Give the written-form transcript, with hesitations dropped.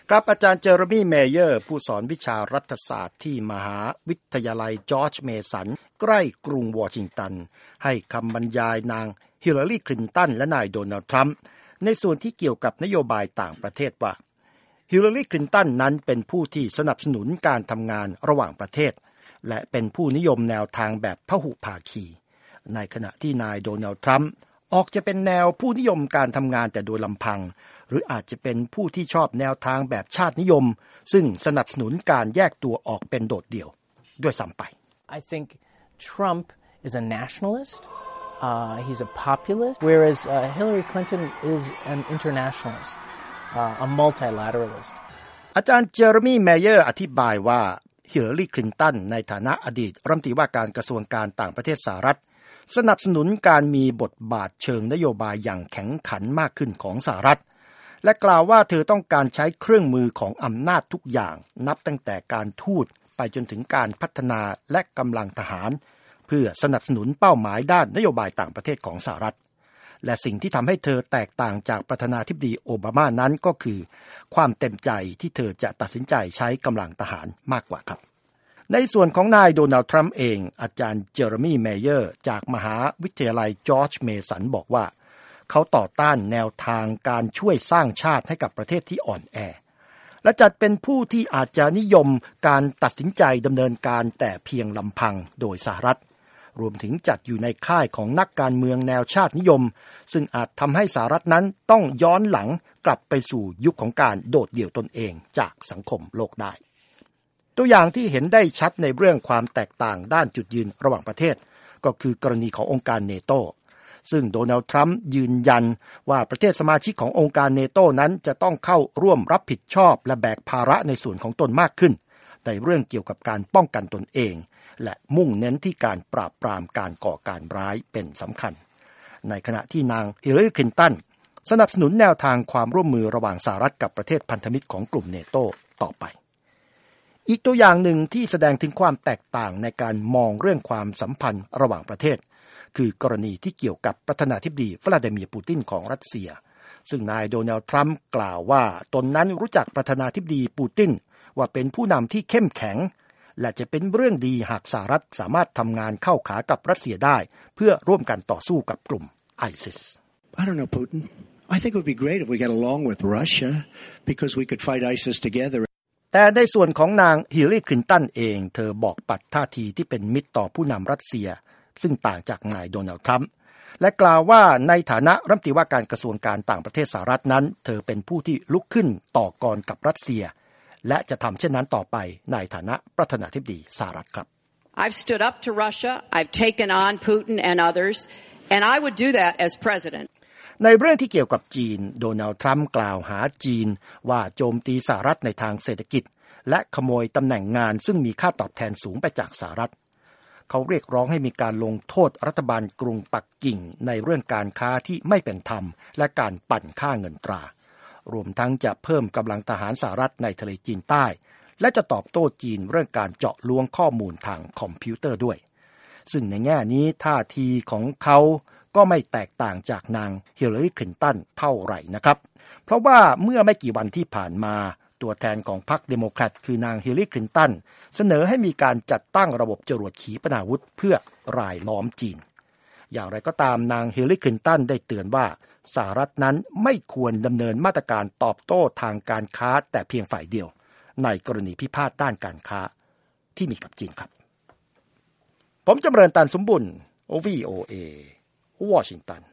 ครับอาจารย์เจอร์มี่เมเยอร์ผู้สอนวิชารัฐศาสตร์ที่มหาวิทยาลัยจอร์จเมสันใกล้กรุงวอชิงตันให้คำบรรยายนางฮิลลารีคลินตันและนายโดนัลด์ทรัมป์ในส่วนที่เกี่ยวกับนโยบายต่างประเทศว่าฮิลลารีคลินตันนั้นเป็นผู้ที่สนับสนุนการทำงานระหว่างประเทศและเป็นผู้นิยมแนวทางแบบพหุภาคีในขณะที่นายโดนัลด์ทรัมป์ออกจะเป็นแนวผู้นิยมการทำงานแต่โดยลำพังหรืออาจจะเป็นผู้ที่ชอบแนวทางแบบชาตินิยมซึ่งสนับสนุนการแยกตัวออกเป็นโดดเดี่ยวด้วยซ้ำไป I think Trump is a nationalist. He's a populist, whereas Hillary Clinton is an internationalist, a multilateralist. อาจารย์เจอร์มี่เมเยอร์อธิบายว่าฮิลลารีคลินตันในฐานะอดีตรัฐมนตรีว่าการกระทรวงการต่างประเทศสหรัฐสนับสนุนการมีบทบาทเชิงนโยบายอย่างแข็งขันมากขึ้นของสหรัฐและกล่าวว่าเธอต้องการใช้เครื่องมือของอำนาจทุกอย่างนับตั้งแต่การทูตไปจนถึงการพัฒนาและกำลังทหารเพื่อสนับสนุนเป้าหมายด้านนโยบายต่างประเทศของสหรัฐและสิ่งที่ทำให้เธอแตกต่างจากประธานาธิบดีโอบามานั้นก็คือความเต็มใจที่เธอจะตัดสินใจใช้กำลังทหารมากกว่าครับในส่วนของนายโดนัลด์ทรัมป์เองอาจารย์เจอร์มี่เมเยอร์จากมหาวิทยาลัยจอร์จเมสันบอกว่าเขาต่อต้านแนวทางการช่วยสร้างชาติให้กับประเทศที่อ่อนแอและจัดเป็นผู้ที่อาจจะนิยมการตัดสินใจดำเนินการแต่เพียงลำพังโดยสหรัฐรวมถึงจัดอยู่ในค่ายของนักการเมืองแนวชาตินิยมซึ่งอาจทำให้สหรัฐนั้นต้องย้อนหลังกลับไปสู่ยุคของการโดดเดี่ยวตนเองจากสังคมโลกได้ตัวอย่างที่เห็นได้ชัดในเรื่องความแตกต่างด้านจุดยืนระหว่างประเทศก็คือกรณีขององค์การเนโตซึ่งโดนัลด์ทรัมป์ยืนยันว่าประเทศสมาชิกขององค์การเนโตนั้นจะต้องเข้าร่วมรับผิดชอบและแบกภาระในส่วนของตนมากขึ้นในเรื่องเกี่ยวกับการป้องกันตนเองและมุ่งเน้นที่การปราบปรามการก่อการร้ายเป็นสำคัญในขณะที่นางฮิลลารีคลินตันสนับสนุนแนวทางความร่วมมือระหว่างสหรัฐกับประเทศพันธมิตรของกลุ่มเนโตต่อไปอีกตัวอย่างหนึ่งที่แสดงถึงความแตกต่างในการมองเรื่องความสัมพันธ์ระหว่างประเทศคือกรณีที่เกี่ยวกับประธานาธิบดีวลาดิเมียร์ปูตินของรัสเซียซึ่งนายโดนัลด์ทรัมป์กล่าวว่าตนนั้นรู้จักประธานาธิบดีปูตินว่าเป็นผู้นำที่เข้มแข็งและจะเป็นเรื่องดีหากสหรัฐสามารถทำงานเข้าขากับรัสเซียได้เพื่อร่วมกันต่อสู้กับกลุ่ม ISIS I don't know Putin I think it would be great if we got along with Russia because we could fight ISIS together แต่ในส่วนของนางฮิลลารีคลินตันเองเธอบอกปัดท่าทีที่เป็นมิตรต่อผู้นำรัสเซียซึ่งต่างจากนายโดนัลด์ทรัมป์และกล่าวว่าในฐานะรัฐมนตรีว่าการกระทรวงการต่างประเทศสหรัฐนั้นเธอเป็นผู้ที่ลุกขึ้นต่อกรกับรัสเซียและจะทำเช่นนั้นต่อไปในฐานะประธานาธิบดีสหรัฐครับ I've stood up to Russia I've taken on Putin and others and I would do that as president ในเรื่องที่เกี่ยวกับจีนโดนัลด์ทรัมป์กล่าวหาจีนว่าโจมตีสหรัฐในทางเศรษฐกิจและขโมยตำแหน่งงานซึ่งมีค่าตอบแทนสูงไปจากสหรัฐเขาเรียกร้องให้มีการลงโทษรัฐบาลกรุงปักกิ่งในเรื่องการค้าที่ไม่เป็นธรรมและการปั่นค่าเงินตรารวมทั้งจะเพิ่มกำลังทหารสหรัฐในทะเลจีนใต้และจะตอบโต้จีนเรื่องการเจาะล้วงข้อมูลทางคอมพิวเตอร์ด้วยซึ่งในแง่นี้ท่าทีของเขาก็ไม่แตกต่างจากนางฮิลลารีคลินตันเท่าไหร่นะครับเพราะว่าเมื่อไม่กี่วันที่ผ่านมาตัวแทนของพรรคเดโมแครตคือนางฮิลลารีคลินตันเสนอให้มีการจัดตั้งระบบจรวดขีปนาวุธเพื่อรายล้อมจีนอย่างไรก็ตามนางฮิลลารีคลินตันได้เตือนว่าสหรัฐนั้นไม่ควรดำเนินมาตรการตอบโต้ทางการค้าแต่เพียงฝ่ายเดียวในกรณีพิพาทด้านการค้าที่มีกับจีนครับผมจำเริญตันสมบุญ VOA วอชิงตัน